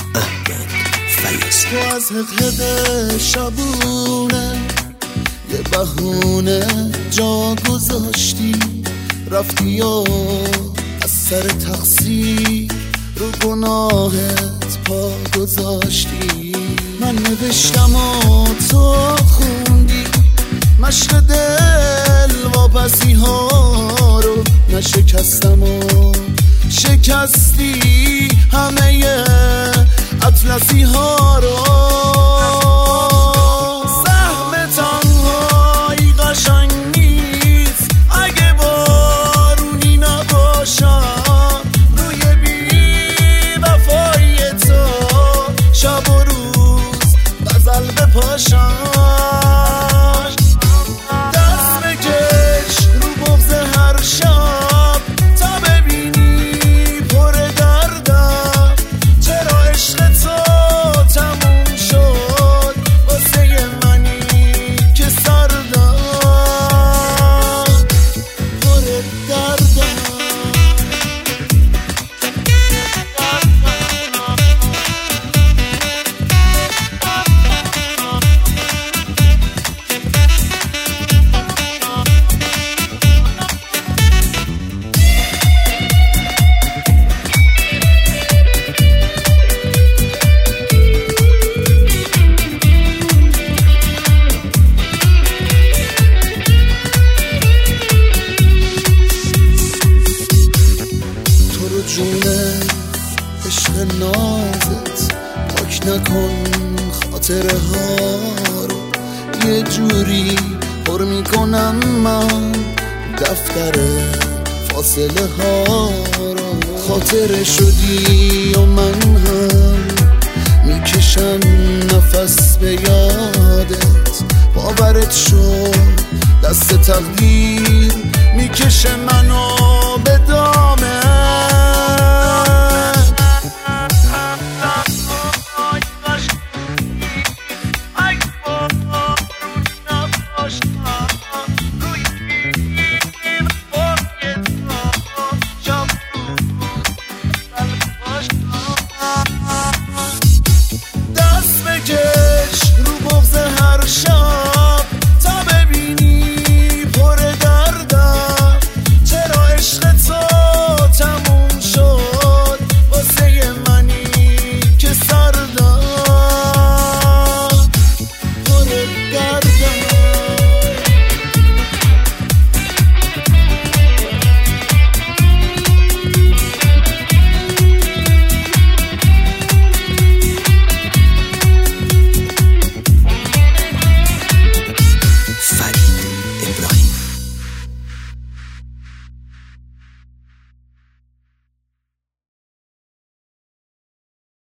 احمد فیاضی. تو از حقیقت شبونه یه بهونه جا گذاشتی، رفتی و از سر تقصیر رو گناهت پا گذاشتی. من نوشتم و تو خوندی، مشق دل واپسی ها رو نشکستم و شکستی همه اطلسی ها رو. سهم تنهایی قشنگ نیست اگه بارونی نباشم، روی بی وفایی تو شب و روز غزل بپاشم. دست بکش رو بغض هر شب تا ببینی پر دردم، چرا عشق تو تموم شد واسه منی که سردم پر دردم. جونه عشق نازت پاک نکن خاطره ها رو، یه جوری پر میکنم من دفتر فاصله ها رو. خاطره شدی و من هم میکشم نفس به یادت، باورت شد دست تقدیر میکشه منو به